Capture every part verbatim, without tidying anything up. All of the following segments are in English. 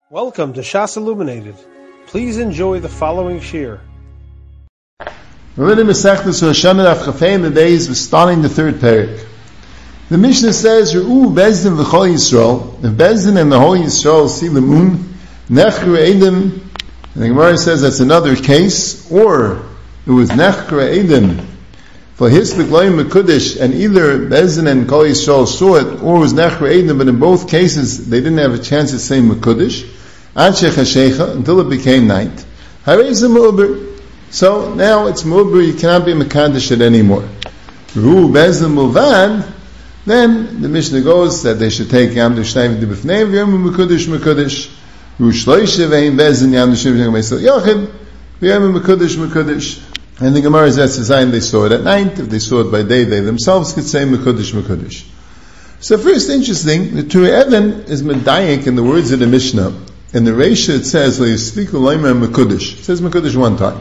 Welcome to Shas Illuminated. Please enjoy the following shir. We're in Masechtas Rosh Hashanah Daf Chafei the days. We're starting the third parak. The Mishnah says, "Re'u Bezdin v'Chol Yisrael." If Bezdin and the whole Yisrael see the moon, Nechru Eidim. And the Gemara says that's another case, or it was Nechru Eidim for Hislik Loim Mekudesh, and either Bezdin and Kol Yisrael saw it, or it was Nechru Eidim. But in both cases, they didn't have a chance to say Mekudesh until it became night. So now it's Mu'ber, you cannot be Mekadesh it anymore. Ru Bezdin Mulvad, then the Mishnah goes that they should take Yam Dushnayim Dibifnei V'yom Mekudesh Mekudesh. Ru Shloishe Ve'im Bezdin Yam Dushnayim Dibifnei Yochid V'yom Mekudesh Mekudesh. And the Gemara is that design they saw it at night. If they saw it by day, they themselves could say Mekudesh Mekudesh. So first, interesting, the Turei Even is Medayik in the words of the Mishnah. In the Reisha it says, "Le'yisliku loimer mekudesh." It says mekudesh one time.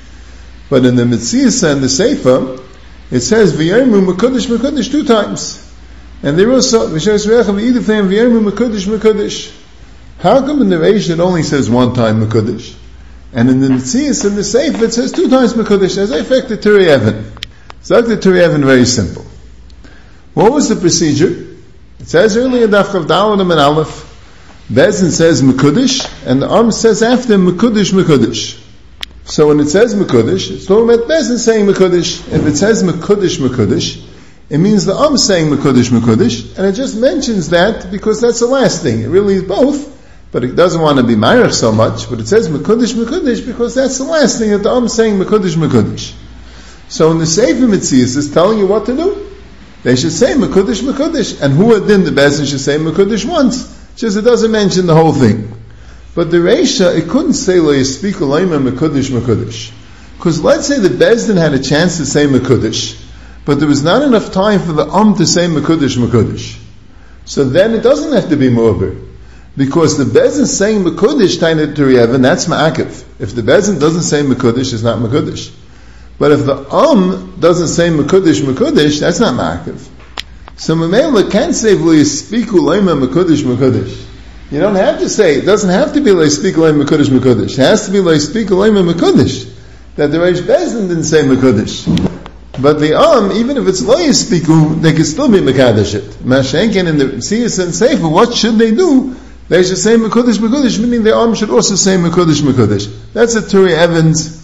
But in the Mitzvah and the Seifa, it says, "V'yermu mekudesh mekudesh" two times. And they also, "V'shes re'echa v'idifem v'yermu mekudesh mekudesh." How come in the Reisha it only says one time mekudesh? And in the Mitzvah and the Seifa it says two times mekudesh, as I affect the Turei Even. So the Turei Even very simple. What was the procedure? It says earlier, Daf Chav Daled and Aleph, Bezdin says Mekudesh, and the Am says after Mekudesh, Mekudesh. So when it says Mekudesh, it's talking about Bezdin saying Mekudesh. If it says Mekudesh, Mekudesh, it means the Am saying Mekudesh, Mekudesh, and it just mentions that because that's the last thing. It really is both, but it doesn't want to be Ma'arech so much, but it says Mekudesh, Mekudesh because that's the last thing that the Am saying Mekudesh, Mekudesh. So in the Sefer Mitzvahs is telling you what to do. They should say Mekudesh, Mekudesh, and who adin the Bezdin should say Mekudesh once. Just it doesn't mention the whole thing. But the Reisha, it couldn't say Lo Yispiku Loimer Mekudesh Mekudesh. Because let's say the Bezdin had a chance to say Mekudesh, but there was not enough time for the Am to say Mekudesh Mekudesh. So then it doesn't have to be Mu'ber. Because the Bezdin saying Mekudesh, Tainat Turei Even, that's Ma'akev. If the Bezdin doesn't say Mekudesh, it's not Mekudesh. But if the Am doesn't say Mekudesh Mekudesh, that's not Ma'akev. So Mamela can't say V'liyispiku loimer mekudesh mekudesh. You don't have to say, it doesn't have to be V'liyispiku loimer mekudesh mekudesh. It has to be V'liyispiku loimer mekudesh. That the Reish Bezdin didn't say mekudesh. But the Am, even if it's lo yispiku, they could still be mekadesh it. Mashenken in the Siyas and Sefer, what should they do? They should say mekudesh mekudesh, meaning the Am should also say mekudesh mekudesh. That's a Turei Even's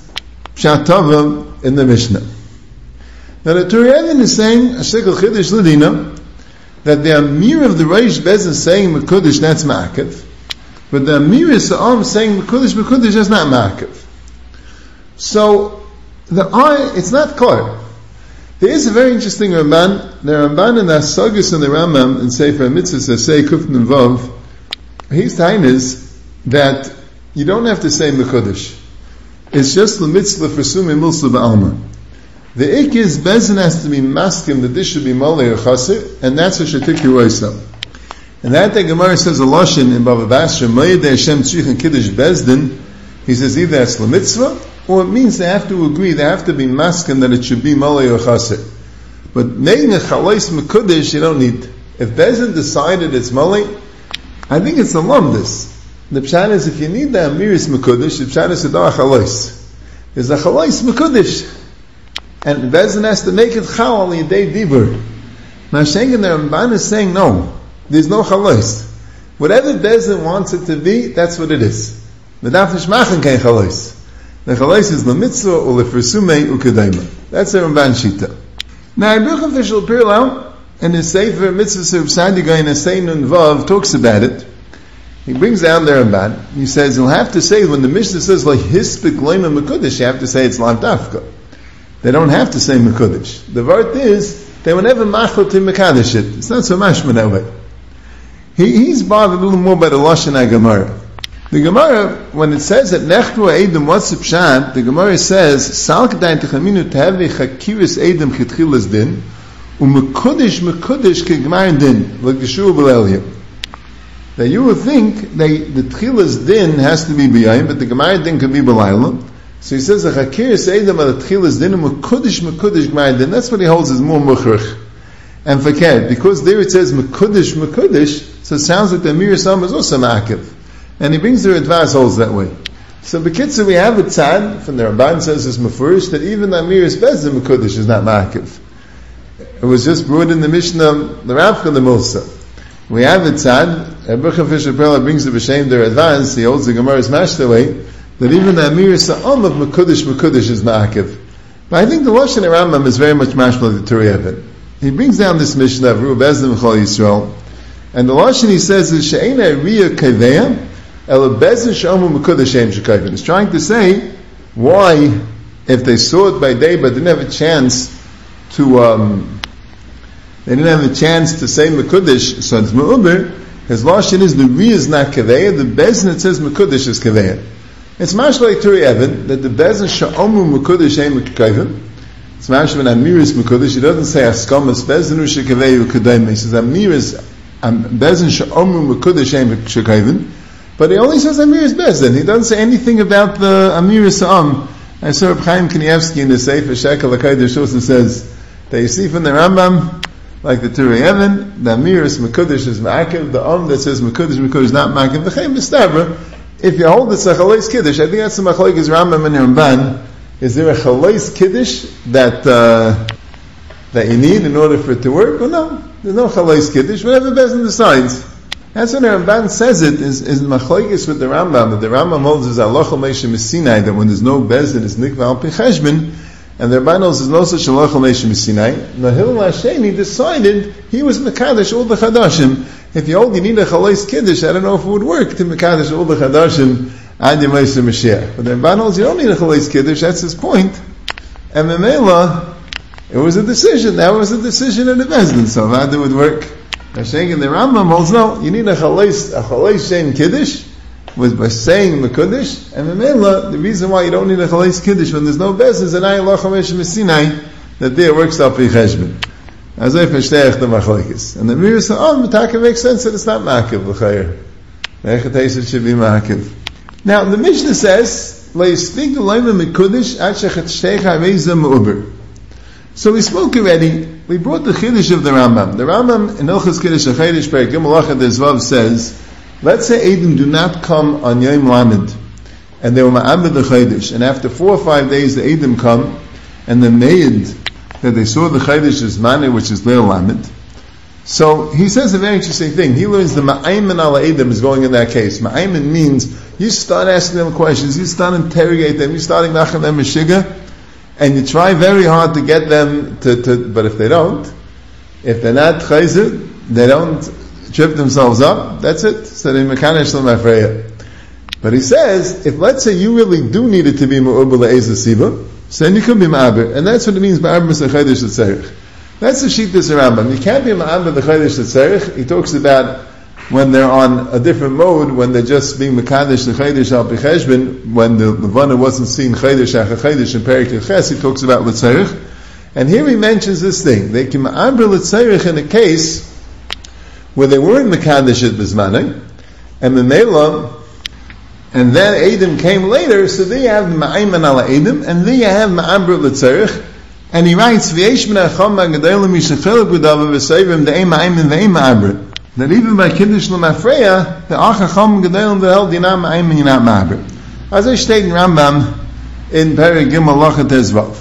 Pshat in the Mishnah. Now the Turei Even is saying, Ashtekal Chidish Ladina, that the Amir of the Reish Bezdin saying Mekudesh, that's Ma'akev. But the Amir is the Am saying Mekudesh, Mekudesh, that's not Ma'akev. So, the I, it's not clear. There is a very interesting Ramban, the Ramban in the Asagis and the Rambam in Sefer Mitzvahs, say Kufn and Vav, his time is that you don't have to say Mekudesh. It's just the mitzvah for Sumi Milsa Ba'alma. The ik is Bezdin has to be maskim that this should be malei or chaser, and that's what shetik yiroisa. And that the Gemara says a lashon in Bava Basra, Mayed Hashem tzrich and kiddush Bezdin. He says either that's the mitzvah, or it means they have to agree, they have to be maskim that it should be malei or chaser. But making a chalais mekudesh, you don't need. If Bezdin decided it's malei, I think it's a lumdis. The pshat is if you need the amiris mekudesh, the pshat is a chalais. There's a chalais mekudesh. And Bezdin has to make it chal al yedei dibur. Now Shengen the Ramban is saying no, there's no chalais. Whatever Bezdin wants it to be, that's what it is. The dafnish machen kein chalais. The chalais is lemitzvah or lefersumei ukedayma. That's the Ramban shita. Now Ibruch official Pirlau in his Sefer Mitzvah of Sadiga in Asein and Vav talks about it. He brings down the Ramban. He says you'll have to say when the Mishnah says like hispik loimer mekudesh, you have to say it's lav dafka. They don't have to say Mekudesh. The word is, they will never machot to Mekadesh it. It's not so mashma that way. He, he's bothered a little more by the Lashon HaGemara. The Gemara, when it says that Nechru Eidim, what's the pshat? The Gemara says, Sal k'dayin techaminu tehevi chakiris Eidim chitchilas din, u'mekudesh mekudesh k'gmar din, l'geshur b'lelia. That you would think they, the tchilas din has to be b'yayim, but the Gemara din can be b'layla. So he says, "Chakiris Eidim al tchilas din mekudesh mekudesh gmar din." That's what he holds is more mukhrich and fakir, because there it says mekudesh mekudesh, so it sounds like the Amir Sam is also ma'akev. And he brings the Radvaz holds that way. So B'kitzur, we have a tzad, from the Ramban says this Mefurish, that even the Amiris Bezdin Mekudesh is not Ma'akiv. It was just brought in the Mishnah, the Ravcha, the Milsa. We have a tzad, Ebercha Fisher Perla brings the B'Shem the Radvaz, he holds the Gemara's Mashta way, that even the Amiris Sa'am of Mekudesh Mekudesh is Ma'akiv. But I think the Lashon Rambam is very much mashma the Turei Even. He brings down this Mishnah of Ru Bezdin Chol Yisrael, and the Lashon he says is She'ena Riya Kaveya, El Bezdin She'omu Mekudesh Shem Shekayvin. It's trying to say why, if they saw it by day but didn't have a chance to, um, they didn't have a chance to say Mekudesh, so it's Me'uber, his Lashon is the Riya is not Kaveya, the Bezdin it says Mekudesh is Kaveya. It's mashma like Turei Even, that the Bezdin She'omu Mekudesh Shem Shekayvin. It's mashma an Amiris Mekudesh. He doesn't say Askamas Bezdin U'Shekaveyu Kedayim. He says Amiris Bezdin She'omu Mekudesh Shem Shekayvin. But he only says Amiris Bezdin. He doesn't say anything about the Amiris Am. I saw Reb Chaim Kanievsky in the Sefer Shekel HaKadosh also says that you see from the Rambam, like the Turei Even, the Amiris Mekudesh is Ma'akiv, the Am that says Mekudesh Mekudesh is not Ma'akiv. The Chaim Mistabra, if you hold it's a Chalais Kiddush, I think that's the Machlokes Rambam and Ramban. Is there a Chalais Kiddush that uh, that you need in order for it to work? Well, no, there's no Chalais Kiddush. Whatever Bezdin decides. That's when the Ramban says it is is Machlokes with the Rambam. That the Rambam holds is Aloch Meisha Misinai, that when there's no Bezdin, it's Nikva Al Pi Cheshbon, and the Ramban holds there's no such Aloch Meisha Misinai. Nahil Lashem, he decided he was Mekadosh all the Chadashim. If you hold you need a Chalais Kiddush, I don't know if it would work to Mekadosh all the Chadashim Ad Yemais Mashiach. But the Ramban holds you don't need a Chalais Kiddush, that's his point. And Memela, it was a decision, that was a decision in the Bezdin, so how it would work. Hashem and the Rambam holds no, you need a Chalais, a Chalais Shem Kiddush, was by saying Mekudesh, and Memela, the reason why you don't need a Chalais Kiddush when there's no Bezdin is an Ayin Loch HaMesh Mesinai, that there works out for Cheshbon. As I verstehe the machlokes. And the Amiris Sa'am, Mataka makes sense that it's not Ma'akiv, l'chayr. Me'echateis should be Ma'akiv. Now, the Mishnah says, Le'yistik l'oyma mekudesh ad shechatstecha reiza me'uber. So we spoke already, we brought the Chiddush of the Rambam. The Rambam in Ilchos Kiddush HaChidush, Perek Gimel Achad Ezvav says, let's say Eidim do not come on Yom Lamed, and they were Ma'amid the Chiddush, and after four or five days the Eidim come, and the Meid, that they saw the Chaydish is Mane, which is Leil Lamed. So he says a very interesting thing. He learns the Ma'ayman ala Edom is going in that case. Ma'ayman means you start asking them questions, you start interrogating them, you start nachem them Meshiga, and you try very hard to get them to, to but if they don't, if they're not Chayzid, they don't trip themselves up, that's it. So they Mekanesh Lam Afreya. But he says, if let's say you really do need it to be Mu'ubba Le'ezah Siba, so then you could be Ma'abir, and that's what it means Ma'abir Misa Chaydish L'Tzerich. That's the sheet this Rambam. You can't be Ma'abir the Chaydish L'Tzerich. He talks about when they're on a different mode, when they're just being Mekadesh the Chaydish Al Pi Cheshbon, when the Levana wasn't seeing Chaydish Acha Chaydish in Perek Ches, he talks about L'Tzerich. And here he mentions this thing. They can Ma'abir L'Tzerich in a case where they weren't Mekadesh at Bizmanah, and the Mela, and then Edom came later, so there you have Ma'ayman ala Edom, and there you have Ma'abr l'tzarech, and he writes, V'yesh min ha'cham ha'gedolim yishachiluk b'dava v'sayvim de'em Ma'ayman ve'em Ma'abr. That even by Kiddush l'mafreya, the ach ha'cham gedolim v'held you're not Ma'ayman, you're not Ma'abr. As I state in Rambam, in Perek Gimel Lachat Ezvav.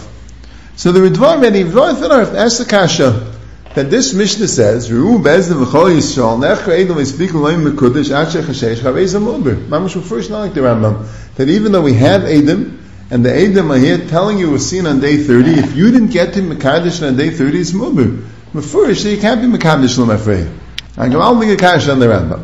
So the Ridvar Medi, Ridvar Thanarf, ask the Kasha, that this Mishnah says, Ru Bezdin v'chol Yisrael, nechra Edom v'spik l'oim mekudesh, acheh chashesh, chaveza mu'ber. Mamash first not like the Rambam. That even though we have Edom, and the Edom are here telling you was seen on day thirty, if you didn't get to Mekadesh on day thirty, it's mu'ber. Mefurish, so you can't be Mekadesh l'mafrei. I go, I'll make a Kasha on the Rambam.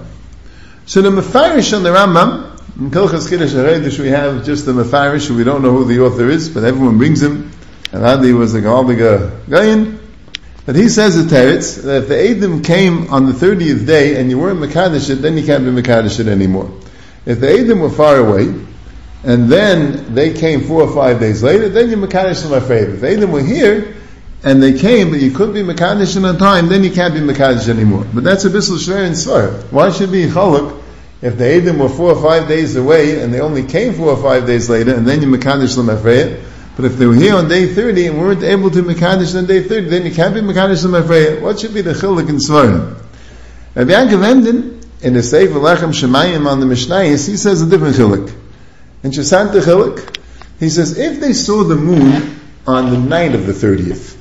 So the Mefarish on the Rambam, in Kilchas Kiddush HaChidush we have just the Mefarish, we don't know who the author is, but everyone brings him. And Adi was a Galdiga Gayin. But he says the teretz that if the Edom came on the thirtieth day and you weren't Mekadesh it, then you can't be Mekadesh it anymore. If the Edom were far away, and then they came four or five days later, then you're Mekadesh in my favor. If the Edom were here, and they came, but you couldn't be Mekadesh in a time, then you can't be Mekadesh anymore. But that's a Bissel Shver and Svar. Why should be Chaluk if the Edom were four or five days away, and they only came four or five days later, and then you're Mekadesh l'mafreya? But if they were here on day thirty and weren't able to Mekadesh on day thirty, then you can't be Mekadesh l'mafreya. What should be the Chiluk in Svarim? Rabbi Yaakov Emden, in the Sefer Lechem Shemayim on the Mishnayos, he says a different chiluk. In Shesanta chiluk, he says, if they saw the moon on the night of the thirtieth,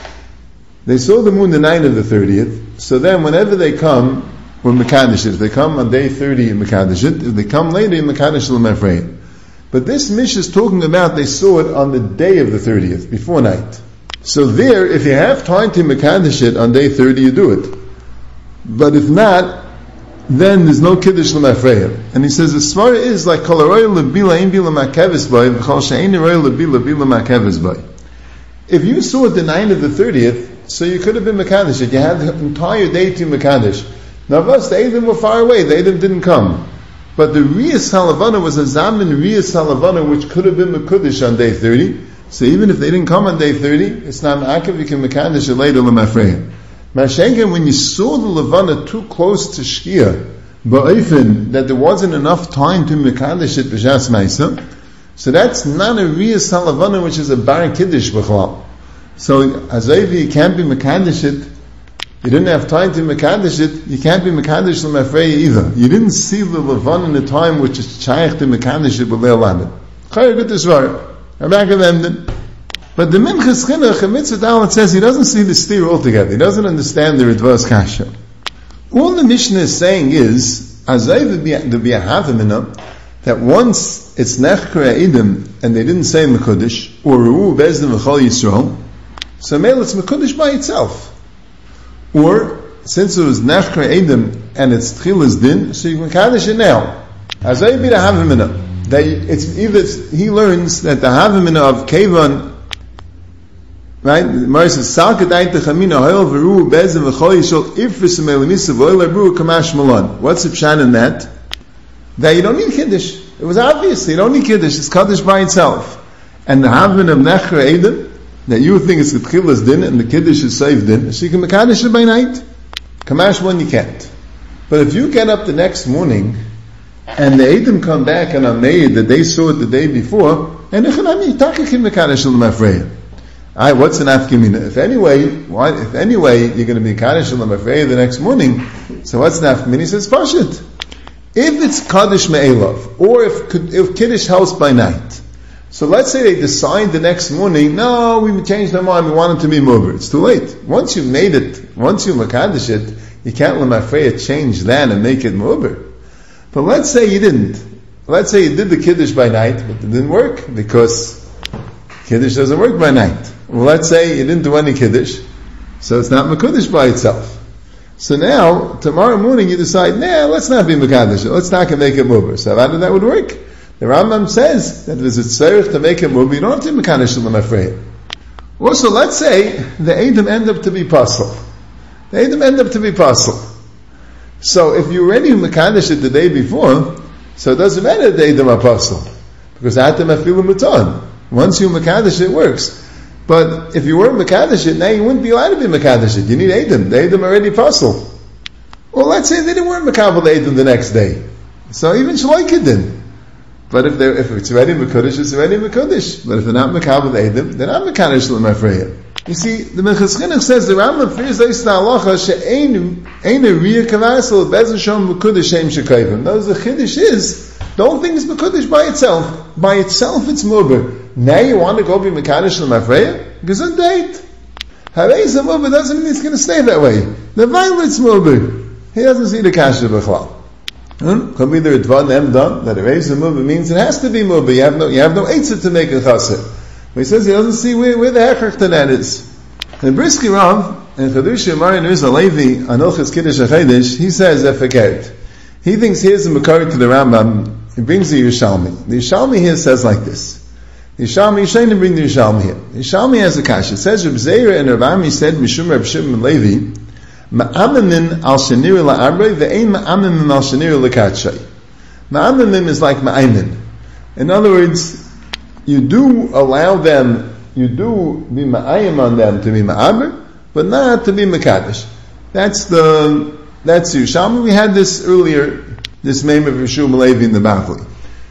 they saw the moon the night of the thirtieth, so then whenever they come, we're Mekadesh it. If they come on day thirty, in Mekadesh it. If they come later, in Mekadesh l'mafreim. But this Mish is talking about they saw it on the day of the thirtieth, before night. So there, if you have time to Mekadesh it on day thirty, you do it. But if not, then there's no Kiddush l'mafreim. And he says, the Svara is like, Kol haroy lebila ein bila makeves boy, v'chol she'ein haroy lebila bila makeves boy. If you saw it the night of the thirtieth, so you could have been Mekadesh it. You had the entire day to Mekadesh. Now of us, the Eidim were far away, the Eidim didn't come. But the Riyas Halavana was a Zaman Riyas Halavana which could have been Mekudesh on day thirty. So even if they didn't come on day thirty, it's not Ma'akev, you can Mekadesh it later l'mafreim. Mashenken, when you saw the Levana too close to Shkia, ba'ifin, that there wasn't enough time to Mekadesh it b'shas Maisa, so that's not a Riyas Halavana which is a Bar Kiddush b'chlal. So Azavi, you can't be Mekadesh it. You didn't have time to Mekadesh it, you can't be Mekadesh l'mafreya either. You didn't see the Levan in the time which is Shaykh to Mekadesh it b'leil lamed. Chayr good Tishvar. I'm back at them. But the Minchas Chinuch, in Mitzvah Dalet says he doesn't see the steer altogether. He doesn't understand the Ritva's Kasha. All the Mishnah is saying is, Azay the Biyahavimina, that once it's Nechkra Eidim, and they didn't say Mekudesh, or Ru'u Bezdin V'chol Yisrael, so Meil it's Mekudesh by itself. Or, since it was Nechkra Eidim and it's Tchilas Din, so you can Mekadesh it now. Azay be the Havimina. That it's either he learns that the Havimina of Kevan, right? The Gemara says, Sal Kedai Techamina Hoil V'Ru Bezin V'Chol Yishol Ifris Me'Lemisa V'Oil Abru Kamash Malon. What's the pshat in that? That you don't need Kiddush. It was obvious. You don't need Kiddush. It's Kaddish by itself. And the Havimina of Nechkra Eidim, that you think it's the Tchilas Din and the Kiddush is saved Din, so you can Mekadesh it by night. Kamash one you can't. But if you get up the next morning and the Eidim come back and are made that they saw it the day before, and Echanami Taka can Mekadesh l'mafreya. Alright, what's an afkimina? If anyway, why, if anyway you're going to be Mekadesh l'mafreya the next morning, so what's an afkimina? He says Pashit. If it's Kaddish Me'elav, or if, if Kiddush helps by night, so let's say they decide the next morning, no, we changed our mind, we want it to be Muber. It's too late. Once you made it, once you Mekadesh it, you can't let Mafreya change that and make it Muber. But let's say you didn't. Let's say you did the Kiddush by night, but it didn't work, because Kiddush doesn't work by night. Well, let's say you didn't do any Kiddush, so it's not Mekudesh by itself. So now, tomorrow morning you decide, nah, let's not be Mekadesh, let's not make it Muber. So how did that would work? The Rambam says that there's a tzarech to make it move, you don't have to be Mekadesh l'mafreya. Also, let's say the Eidim end up to be Pasal. The Eidim end up to be Pasal. So if you already Mekadesh it the day before, so it doesn't matter the Eidim are Pasal. Because Atem Afilu Mutan. Once you Mekadesh it, works. But if you weren't Mekadesh it, now you wouldn't be allowed to be Mekadesh it. You need Eidim. The Eidim are already Pasal. Well, let's say they didn't weren't Mekabel the Eidim the next day. So even Shloikah didn't. But if, if it's ready Mekudesh, it's ready Mekudesh. But if they're not Mekabel Eidim, they're not Mekadesh l'mafreya. You see, the Minchas Chinuch says the Rambam fears this halacha she'ein ein a riyah kavasel bezin shom Mekudesh shem shekayvim. Those the Chiddush is the whole thing is Mekudesh by itself. By itself, it's Muber. Now you want to go be Mekadesh l'mafreya? Gesund date. Harei Muber doesn't mean it's going to stay that way. The violet's Muber. He doesn't see the kasha b'chlal. Hmm? Could be the Ritva them done that erase the Muber means it has to be Muber. You have no, you have no eitzah to make a chassid. But he says he doesn't see where, where the hechach to that is. And Brisky Rav and Chadush Yamari Nuz Alevi on Ilchas Kiddush HaChedesh, he says efekert. He thinks here's the makar to the Rambam. He brings the Yerushalmi. The Yerushalmi here says like this. The Yerushalmi, you shouldn't bring the Yerushalmi here. The Yerushalmi has a kasha. It says Reb Zeira and Reb Ami said Mishum Reb Shimon Levi. Ma'amimim al shenir la'abrei ve'ein ma'amimim al shenir l'katshei. Ma'amimim is like ma'aymin. In other words, you do allow them, you do be ma'ayim on them to be ma'abr, but not to be mekadesh. That's the, that's Yerushalmi. We had this earlier, this name of Yeshua Levi in the Bavli.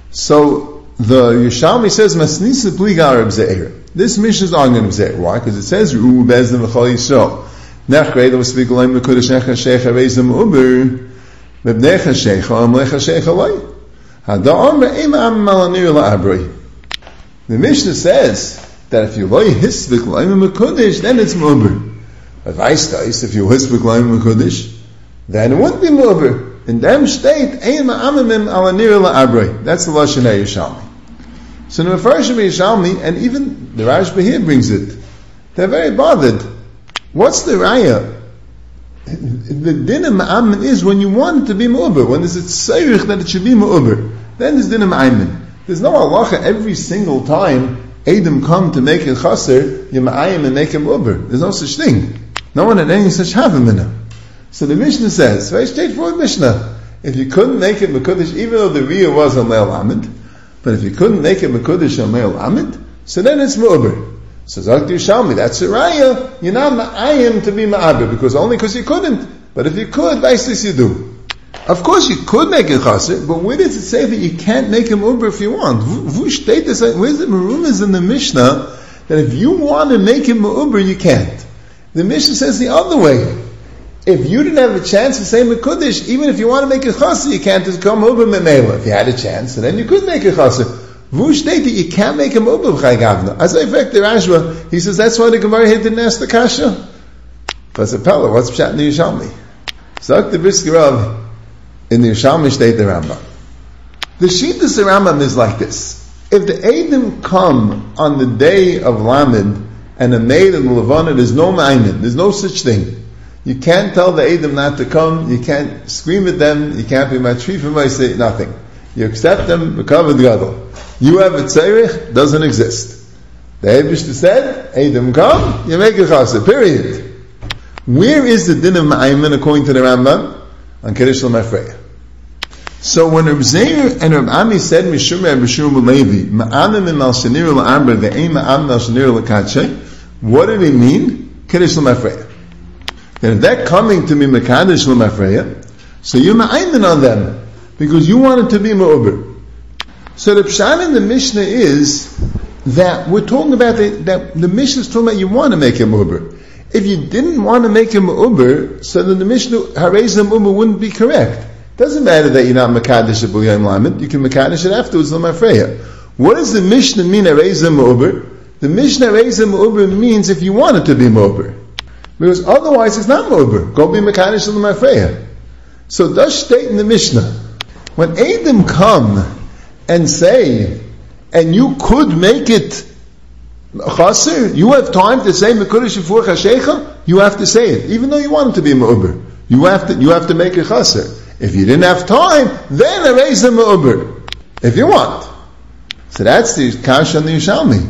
So, the Yerushalmi says, Masnisa pligar Reb Zeira. This mission is arguing Reb Zeira. Why? Because it says, Ru'u bezdin v'chol yisrael. Nachrei, that was speak alaim l'kodesh necha sheikh harezim uber. Mebnei chashecha, amlei chashecha loy. Hada'am re'im am malanir la'abroi. The Mishnah says that if you loy hisvik loy mekudesh, then it's mu'ber. But Vaistais, if you hisvik loy mekudesh, then it wouldn't be mu'ber. In them state, ein ma'amimim alanir la'abroi. That's the Lashon HaYerushalmi. So the Mefarshim Yerushalmi, and even the Rashba here brings it, they're very bothered. What's the raya? The din of ma'amin is when you want it to be mu'ber, when there's a tzarich that it should be mu'ber, then there's din of ma'amin. There's no halacha every single time Edom come to make it chaser, you ma'ayim and make it mu'ber. There's no such thing. No one had any such havamina. So the Mishnah says, very straightforward Mishnah, if you couldn't make it mekudesh, even though the riyah was a leil amid, but if you couldn't make it mekudesh a leil amid, so then it's mu'ber. So Zak Yerushalmi, that's a raya, you're not ma'ayim to be ma'aber, because only because you couldn't. But if you could, Vaistais you do. Of course you could make it chaser, but where does it say that you can't make him uber if you want? Where's the marumas in the Mishnah that if you want to make him uber, you can't? The Mishnah says the other way. If you didn't have a chance to say mekudesh, even if you want to make it chaser, you can't just come uber memela. If you had a chance, and then you could make it chaser. Vu state that you can't make him uber b'chai gavna. As I fact the Rashba, he says that's why the Gemara here didn't ask the kasha. But a pella, what's pshat in the Yerushalmi? Zak the Brisker Rav. In the Yerushalmi state the Rambam. The Shittas the Rambam is like this. If the Edom come on the day of Lamed and a maid in Levana, there's no ma'aymin, there's no such thing. You can't tell the Edom not to come, you can't scream at them, you can't be matrifim, I say nothing. You accept them, b'kavod gadol. You have a tzarich, doesn't exist. The Eibishter said, Edom come, you make a chassid, period. Where is the din of ma'aymin according to the Rambam? On Kiddush L'Mafreya. So when Reb Zeir and Reb Ami said Mishum Reb Mishum Levi Ma'amim Im Al Shanir L'Amber Ve'ein Ma'amim Al Shanir L'Kadshe, what did it mean? Kiddush L'Mafreya. And if they're coming to me Mekadosh L'Mafreya, so you're ma'aymin on them because you want it to be ma'uber. So the pshat in the Mishnah is that we're talking about the, that the Mishnah is talking about you want to make him ma'uber. If you didn't want to make him ma'uber, so then the Mishnah Harez Uber wouldn't be correct. Doesn't matter that you're not Mekadosh at B'Yom Lamed, you can Mekadosh it afterwards, L'Mafreya. What does the Mishnah mean, Harez Uber? The Mishnah Harez Uber means if you want it to be Uber. Because otherwise it's not Uber. Go be Mekadosh L'Mafreya. So it does state in the Mishnah, when Edom come and say, and you could make it chaser, you have time to say Mekudesh before Chashecha, you have to say it, even though you want it to be Uber. You have to, you have to make a chaser. If you didn't have time, then erase them Uber. If you want. So that's the Kasha on the Yerushalmi.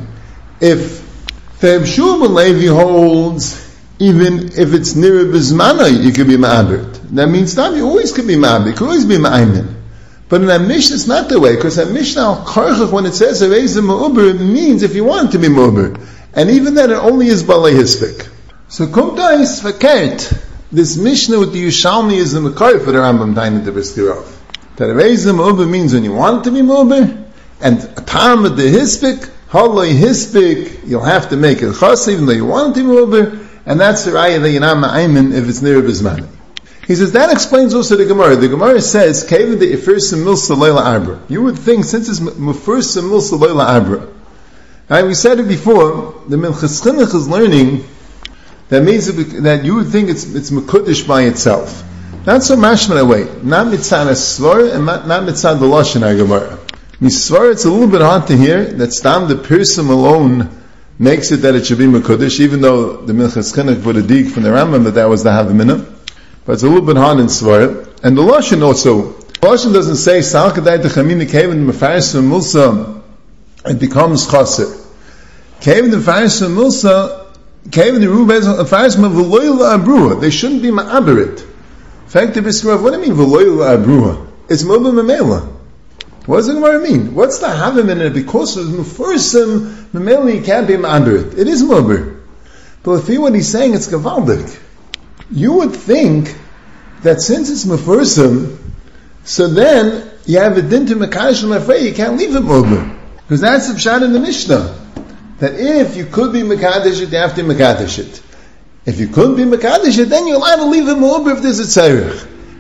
If Reb Shmuel Levi holds, even if it's near Bizmana, you could be Ma'abert. That means that you always could be Ma'abert, you could always be Ma'aymin. But in that Mishnah, it's not the way, because that Mishnah Al-Karchach, when it says erase them Uber, it means if you want it to be Uber. And even then, it only is Balei Hispik. So Kumta is verkehrt. This Mishnah with the Yerushalmi is the Mekar for the Rambam Dain at the Briskirov. That erase them Uber means when you want it to be Uber, and a time of the Hispik, Haloi Hispik, you'll have to make it Chas, even though you want it to be Uber, and that's the Raya that you're not Ma'aymin if it's near Bizmani. He says, that explains also the Gemara. The Gemara says, Kevin the Ifirsa Milsa Leila Abra. You would think, since it's Mufirsa Milsa Leila Abra. Right, we said it before, the Minchas Chinuch is learning, that means that you would think it's, it's Mekudesh by itself. Not so mashman way. Not mitzad Svar, and not, not mitzad the Lashon HaGemara. Misvar, it's a little bit hard to hear, that Stam the person alone makes it that it should be Mekudesh, even though the Minchas Chinuch put a dig from the Rambam that that was the Havamina. But it's a little bit hard in Svar. And the Lashon also, the Lashon doesn't say, Sal Kadai Techamini Kevin Mefaris Mulsa, it becomes Chaser. Kevin the Mefaris Mulsa, Kevin the Rubez Mefaris Mavaloyla Abrua, they shouldn't be Ma'aberit. In fact, the Briskirov, what do you mean Valoyla Abrua? It's Moba Memela. What does the Gemara mean? What's the Havim in it? Because of Mufursim, Memela you can't be Ma'aberit. It is Mober. But if you what he's saying, it's Gavaldik. You would think that since it's Mufursim, so then you have a din to Mekadosh L'Mafreya, you can't leave it Mober. Because that's the pshat in the Mishnah. That if you could be Mekadosh it, you have to Mekadosh it. If you couldn't be Mekadosh it, then you're allowed to leave it Mober if there's a tzarech.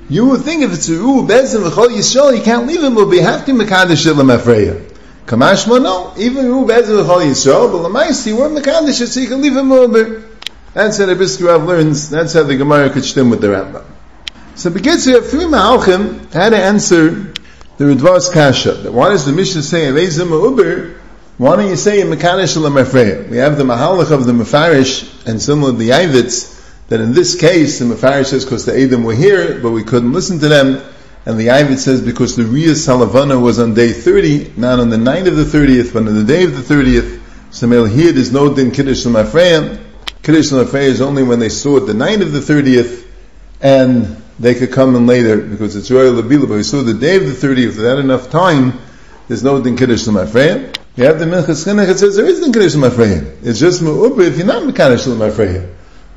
You would think if it's a Ru Bezin V'chol Yisrael, you can't leave him, but we have to Mekadesh it L'Mafreya. Kamashma, no. Even Ru Bezin V'chol Yisrael, but L'maisi, we're Mekadesh it, so you can leave him over. That's how the Brisker Rav learns, that's how the Gemara could stem with the Rambam. So begins we have three Mahalchim how to answer the Ridvas Kasha. One is the Mishnah say, Reizim Uber, why don't you say Mekadesh L'Mafreya? We have the Mahalach of the Mefarish, and similar to the Yavitz, that in this case, the Mefarish says because the Edom were here, but we couldn't listen to them, and the Yavitz says because the Riyah Salavana was on day thirty, not on the night of the thirtieth, but on the day of the thirtieth, so here there's no din Kiddush L'Mafreya. Kiddush L'Mafreya is only when they saw it the night of the thirtieth, and they could come in later, because it's Royal Labila, but we saw the day of the thirtieth, without enough time, there's no din Kiddush L'Mafreya. We have the Minchas Chinuch, it says there is din Kiddush L'Mafreya. It's just Me'ubah if you're not Mekadesh L'Mafreya.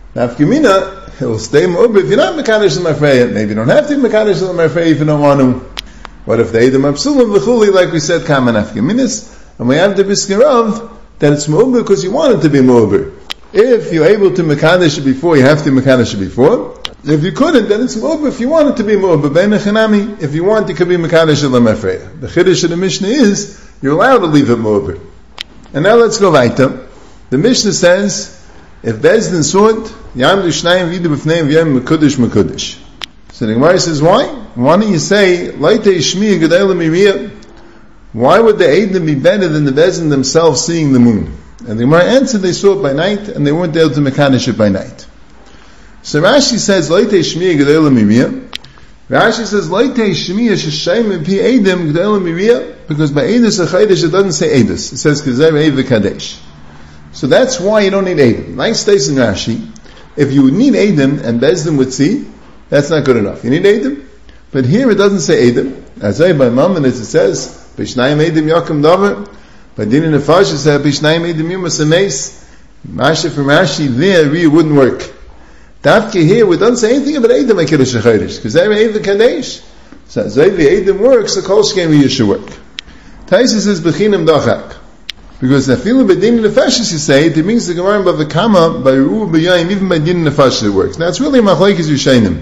Nafkamina, it will stay Me'ubah if you're not Mekadesh L'Mafreya. Maybe you don't have to be Mekadesh L'Mafreya if you don't want to. What if the Edom Absulim V'chuli, like we said, Kama Nafkaminis, and we have the Brisker Rav, that it's Me'ubah because you want it to be Me'ubah. If you're able to Mekadesh it before, you have to Mekadesh it before. If you couldn't, then it's Me'ubah if you want it to be Me'ubah. Bein Echanami, if you want, it could be Mekadesh L'Mafreya. The Chiddush of the Mishnah is, you're allowed to leave it Me'ubah. And now let's go weiter. The Mishnah says, if Bezdin saw it, Yamdu Shnayim Vidu B'fneim V'yem Mekudesh Mekudesh. So the Gemara says, why? Why don't you say, Laite Ishmi Gedei L'Miriyah? Why would the Eidim be better than the Bezdin themselves seeing the moon? And the Gemara answered, they saw it by night, and they weren't able to Mekadesh it by night. So Rashi says, Laite Ishmi Gedei L'Miriyah. Rashi says, Laite Ishmi Sheshayim Pi Eidim Gedei L'Miriyah, because by Eidus HaChadesh it doesn't say Eidus. It says Kezer Eiv V'Kadesh. So that's why you don't need Eidim. Nice states in Rashi, if you would need Eidim and Bezdin would see, that's not good enough. You need Eidim. But here it doesn't say Eidim. As I by Maimonides it says, Bishnayim Eidim Yakum Davar. By Din Nefash it says, Bishnayim Eidim Yumas Ameis. Masha from Rashi, there really wouldn't work. Dafke here, it doesn't say anything about Eidim and Kiddush HaChadesh. Because there Eiv Kadesh. So as the Eidim works, the Kol Shkem Riyah should work. Taisa says, Bechinam Dachak. Because the feeling by Din Nefashis you say, it means the Gemara by the Kama, by Ru B'yayim, even by Din Nefashis it works. Now it's really Machlekes Rishayim.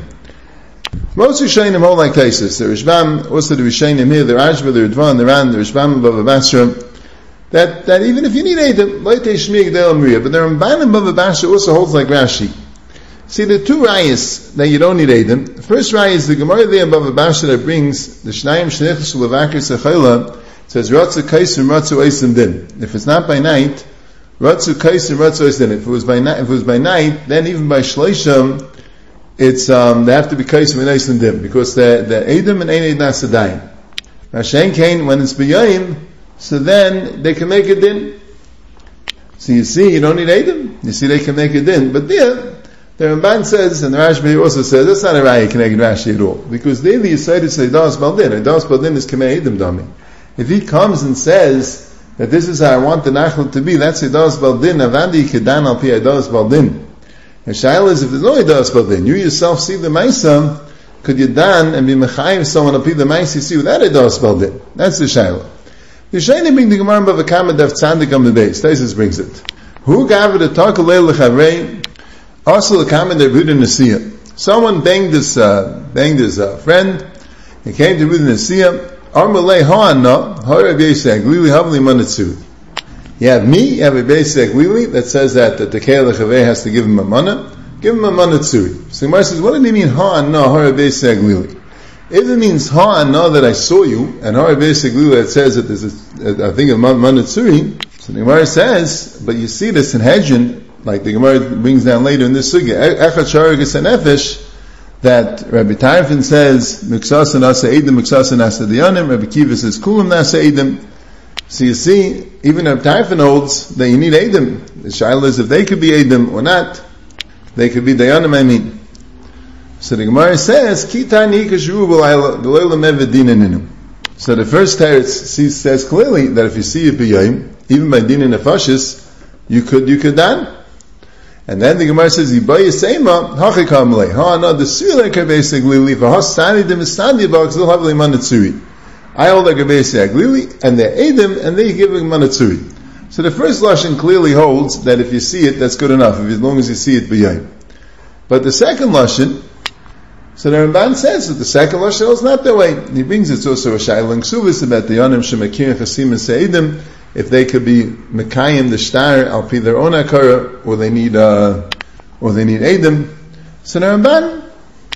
Most Rishayim hold like Taisus. The Rishbam, also the Rishayim here, the Rashba, the Ridvan, the Ran, the Rishbam, Bava Basra, that, that even if you need Eidim, Leite Shmi Gdei L'Miriyah, but the Ramban Bava Basra also holds like Rashi. See, the two rayas that you don't need Eidim. The first raya is the Gemara there in Bava Basra that brings the Shnayim Shnichus L'Vakir Sechayla. It says Ratzu Kaisim Ratzu Eisim Din. If it's not by night, Ratzu Kaisim Ratzu Eisim Din. If it was by night, if it was by night, then even by Shleisham, it's um, they have to be Kaisim and Eisim Din because the the Eidim and Ein Eid Nasadayim. Now Shein Kain, when it's B'yayim, so then they can make a din. So you see, you don't need Eidim. You see, they can make a din, but there. The Ramban says, and the Rashba also says, that's not a raya connected Rashi at all. Because there the Yisrael say, Das Baldin. Das Baldin is Kamei Eidim Dami. If he comes and says that this is how I want the Nachal to be, that's Edas Baldin, Avandi Kedan Al Pi Edas Baldin. And Shaila is, if there's no Edas Baldin, you yourself see the Maisa, could you dan and be Mechayim someone Al Pi the Maisa you see without Edas Baldin? That's the Shaila. The Shaila being the Gemara Bava Kama Dav Tzadik on the base. Taisus brings it. Who gave it a talk of Leil Lechavrei? Also the Kama Dav Ruda Nasiya. Someone banged his, uh, banged his uh, friend. He came to Ruda Nasiya. You have me, you have a basic Aglili that says that the Tekei Lechavei has to give him a mana. Give him a mana tsui. So Gemara says, what do you mean ha'ana hara basic Aglili? If it means ha'ana that I saw you, and hara basic Aglili that says that there's a, I think a mana tsui, so the Gemara says, but you see this in Hedron, like the Gemara brings down later in this sugya, Echad Sharagas and Nefesh, that Rabbi Tarfon says, Miksasan Nasa Eidim, Miksasan Nasa Diyanim, Rabbi Kiva says, Kulam Nasa Eidim. So you see, even Rabbi Tarfon holds that you need Eidim. The Shaila is if they could be Eidim or not, they could be Diyanim, I mean. So the Gemara says, Kitani Kashru B'Layla Mevedinaninu. So the first teretz says clearly that if you see it b'yayim, even by Din and Nefashis, you could, you could dan. And then the Gemara says, "Yibayis seima hachikam lei ha na the sila kaveseg lili v'hastani dem standi box they'll have limanetzuri." I hold like a basic glili, and they're edim, and they give limanetzuri. So the first lashon clearly holds that if you see it, that's good enough. If as long as you see it b'yayim. But the second lashon, So the Ramban says that the second Lashon is not that way. He brings it's also a Shailang Suvis about the Yonim Shemakim Chasim and Seidim, if they could be Mekayim the Shtar al pi their own Akara, or they need uh, or they need Eidim. So the Ramban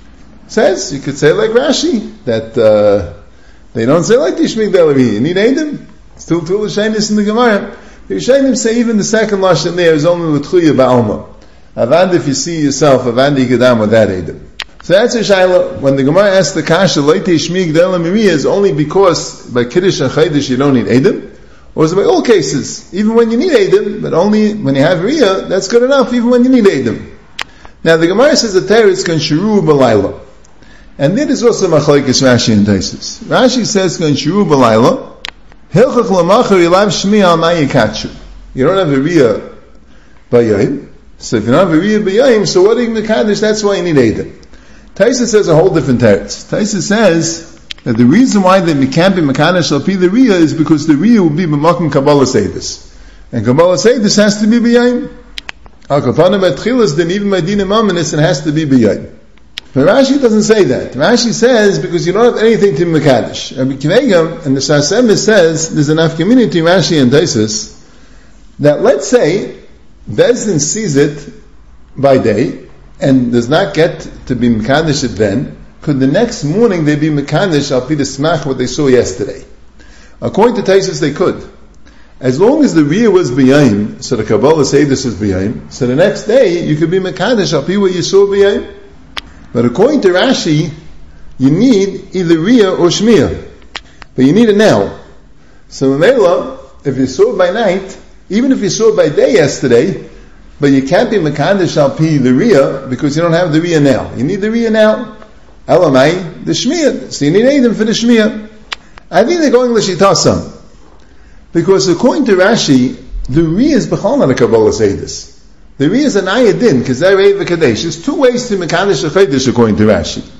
says, you could say like Rashi, that uh, they don't say like Tishmik Delavi, you need Eidim. Still two Lashonis in the Gemara. The Rishonim say even the second Lashon there is only L'tchuya Ba'alma. Avad if you see yourself, Avad Yikadam with that Eidim. So that's a Shaila. When the Gemara asks the Kasha, Leite Shmig Dela Miriya, is only because by Kiddush and Chaydish you don't need Eidim? Or is it by all cases? Even when you need Eidim, but only when you have Riyah, that's good enough, even when you need Eidim. Now the Gemara says the Teretz can Shiru B'Layla. And that is also Machlekes Rashi and Taisus. Rashi says can Shiru B'Layla, Hilchach L'machar Ilav Shmi Al Ma Yikachu. You don't have a Riyah B'Yayim. So if you don't have a Riyah B'Yayim, so what are you Mekadesh? That's why you need Eidim. Taisa says a whole different teretz. Taisa says that the reason why they can't be Mekadesh al pi the Riyah is because the Riyah will be b'makom Kabbalah Seidus. And Kabbalah Seidus has to be b'yayim. Al kapana b'tchilas, then even by din amanis, it has to be b'yayim. But Rashi doesn't say that. Rashi says, because you don't have anything to be Mekadesh. Rabbi Kivegam, and the Sas Emes says, there's enough community, Rashi and Taisus, that let's say, Bezdin sees it by day, and does not get to be Mekadesh it then, could the next morning they be Mekadesh al pi the smach what they saw yesterday? According to Taisus, they could. As long as the Riyah was b'yayim, so the Kabbalah Seidus was b'yayim, so the next day you could be Mekadesh al pi what you saw b'yayim. But according to Rashi, you need either Riyah or Shmiyah. But you need it now. So Mela, if you saw it by night, even if you saw it by day yesterday, but you can't be Mekadesh al pi the Riyah because you don't have the Riyah now. You need the Riyah now. Elamai, the Shmiyah. So you need Eidim for the Shmiyah. I think they're going L'shitasam. Because according to Rashi, the Riyah is B'chal not a Kabbalah Seidus. The Riyah is an Ayadin, because they're Eiv Kadesh. There's two ways to Mekadesh al Chaydish according to Rashi.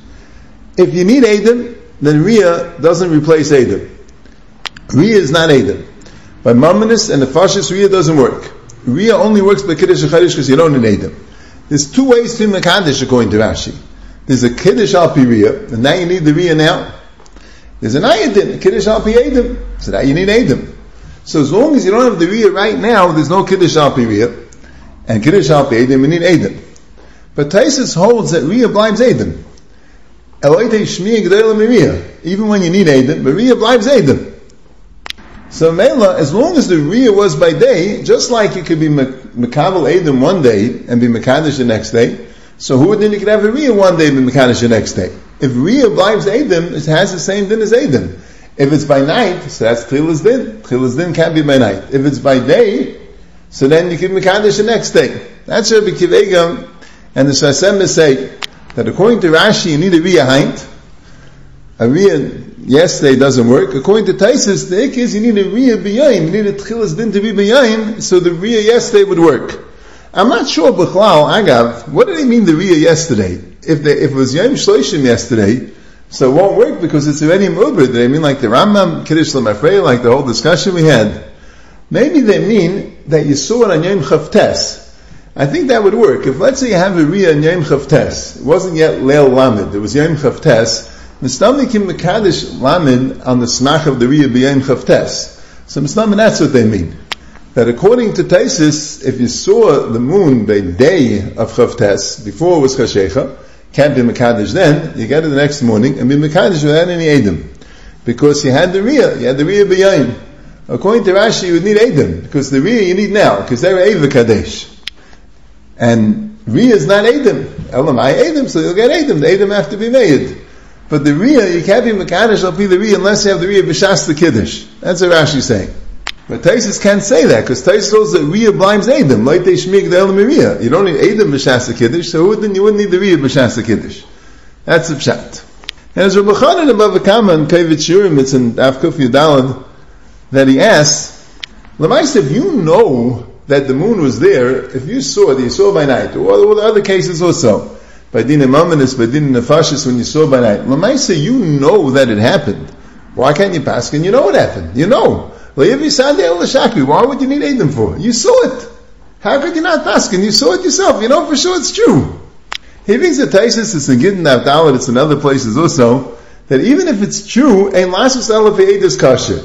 If you need Eidim, then Riyah doesn't replace Eidim. Riyah is not Eidim. By Mamonis and the Fashis, Riyah doesn't work. Riyah only works by Kiddush and Chaydish because you don't need Eidim. There's two ways to Mekadesh according to Rashi. There's a Kiddush al pi Riyah, and now you need the Riyah now. There's an Ayadin, a Kiddush al pi Eidim, so now you need Eidim. So as long as you don't have the Riyah right now, there's no Kiddush al pi Riyah, and Kiddush al pi Eidim, you need Eidim. But Taisus holds that Riyah blives Eidim. Eloitei Shmiyah G'dayla Miriyah, even when you need Eidim, but Riyah blives Eidim. So Mela, as long as the Riyah was by day, just like you could be Mekabel Eidim one day and be Mekadesh the next day, so who would then you could have a Riyah one day and be Mekadesh the next day? If Riyah blives Eidim, it has the same din as Eidim. If it's by night, so that's Tchilas din. Tchilas din can't be by night. If it's by day, so then you can Mekadesh the next day. That's Rabbi Kivegam and the Sas Emes say that according to Rashi you need a Riyah Haint. A Riyah yesterday doesn't work. According to Taisus, the ik is you need a Riyah b'yayim. You need a Tchilas din to be b'yayim, so the Riyah yesterday would work. I'm not sure, B'chlal, Agav, what did they mean the Riyah yesterday? If they, if it was Yom Shloshim yesterday, so it won't work because it's already Mubrid. Did they mean like the Rambam, Kiddush L'Mafrei, like the whole discussion we had? Maybe they mean that you saw it on Yom Chavtes. I think that would work. If let's say you have a Riyah on Yom Chavtes, it wasn't yet Leil Lamed, it was Yom Chavtes, Mistamikim Mekadesh Lamed on the Smach of the Riyah b'Yom Chavtes. So Mistamim, that's what they mean. That according to Taisus, if you saw the moon the day of Chavtes, before it was Chashecha, can't be Mekadesh then, you get it the next morning, and be Mekadesh without any Eidim. Because you had the Riyah, you had the Riyah b'Yayim. According to Rashi, you would need Eidim, because the Riyah you need now, because they're Eiv Kadesh. And Riyah is not Eidim. Elamai Eidim, so you'll get Eidim. The Eidim have to be made. But the Riyah, you can't be Mekadesh, I'll be the Riyah, unless you have the Riyah b'Shas the Kiddush. That's what Rashi's saying. But Taisus can't say that, because Taisus holds that Riyah blinds Eidim, like they shmig the Elam Riyah. You don't need Eidim b'Shas Kiddush, so then you wouldn't need the Riyah b'Shas Kiddush. That's the pshat. And as Rabbi Chanan above Kama and Kavit Shurim, it's in Avkuf Yudalad, that he asks, Lamais, if you know that the moon was there, if you saw it, you saw by night, or all the other cases also, by Din Amanis, by Din Nefashis, when you saw by night, Lamais, you know that it happened. Why can't you pass? And you know what happened. You know. Why would you need Eidim for? You saw it. How could you not ask? And you saw it yourself. You know for sure it's true. He brings a Taisus, it's in Gittin Avdalit, it's in other places also, that even if it's true, ein lasus ela ve'edus kasher.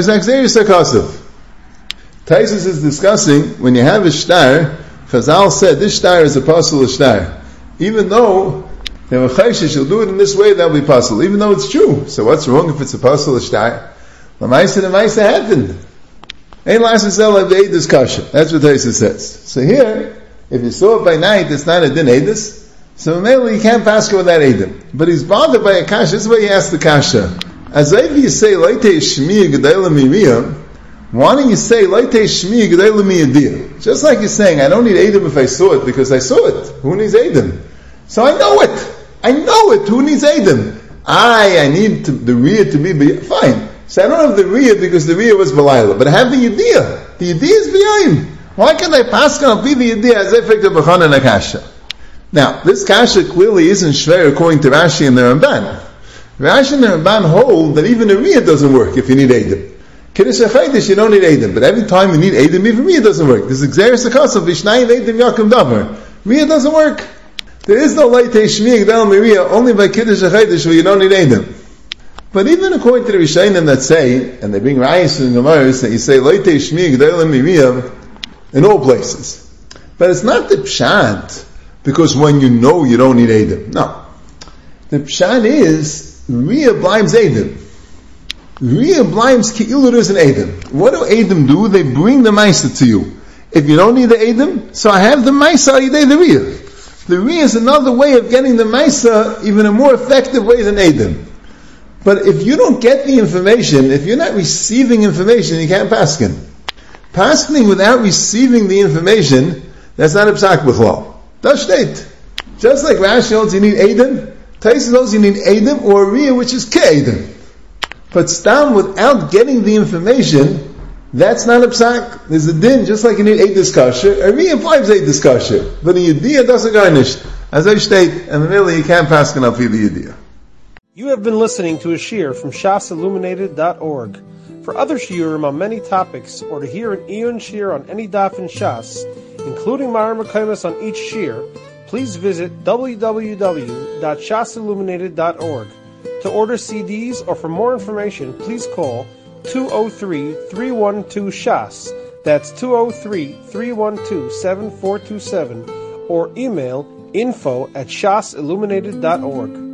Taisus is discussing, when you have a shtar, Chazal said, this shtar is a pasul shtar. Even though, you have a chayshish, you'll do it in this way, that'll be pasul. Even though it's true. So what's wrong if it's a pasul shtar? The Maisa, the Maisa happened. Ein lasus ela ve'edus kasher. That's what Taisus says. So here, if you saw it by night, it's not a din edus. So mainly you can't pass with that edim. But he's bothered by a kasha. This is why he asked the kasha. As if you say, Leite shmi gedayla miyah, why don't you say, Leite shmi gedayla miyadiyah? Just like you're saying, I don't need edim if I saw it, because I saw it. Who needs edim? So I know it. I know it. Who needs edim? I, I need to, the riyah to be, fine. So I don't have the riyah because the riyah was balayla. But I have the yadiyah. The yadiyah is b'yayim. Why can't I pass on be the yadiyah as if I could b'chan and a kasha? Now, this kasha clearly isn't shver according to Rashi and the Ramban. Rashi and the Ramban hold that even a riyah doesn't work if you need edim. Kiddush HaChaydish, you don't need edim, but every time you need edim, even riyah doesn't work. This is Xeris HaKasav, Vishnayim edim yakum davar. Riyah doesn't work. There is no leitei shmi gdal miriyah, only by Kiddush HaChaydish where you don't need edim. But even according to the Rishayim that say, and they bring Rayis and Gemaras, that you say leitei shmi gdal miriyah in all places. But it's not the pshat, because when you know you don't need Edim. No. The pshat is, Riyah blimes Edim. Riyah blimes Ki'ilu there's an Edim. What do Edim do? They bring the Maisa to you. If you don't need the Edim, so I have the Maisa, you need the Riyah. The Riyah is another way of getting the Maisa, even a more effective way than Edim. But if you don't get the information, if you're not receiving information, you can't paskin. Paskening without receiving the information, that's not a psak b'chlal. Das steht. Just like Rashi holds you need Edim, Taisus holds you need Edim or a Riyah which is Ke-Edim. But stam without getting the information, that's not a psak. There's a din, just like you need Eidus kasher, a Riyah implies Eidus kasher. But a Yediyah doesn't garnish. As I state, and really you can't pass can up the Yediyah. You have been listening to a shiur from shas illuminated dot org. For other shiurim on many topics, or to hear an Iyun shiur on any daf in Shas, including Mareh Mekomos on each shiur, please visit w w w dot shas illuminated dot org. To order C Ds or for more information, please call two oh three, three one two, S H A S. That's two oh three, three one two, seven four two seven, or email info at shas illuminated dot org.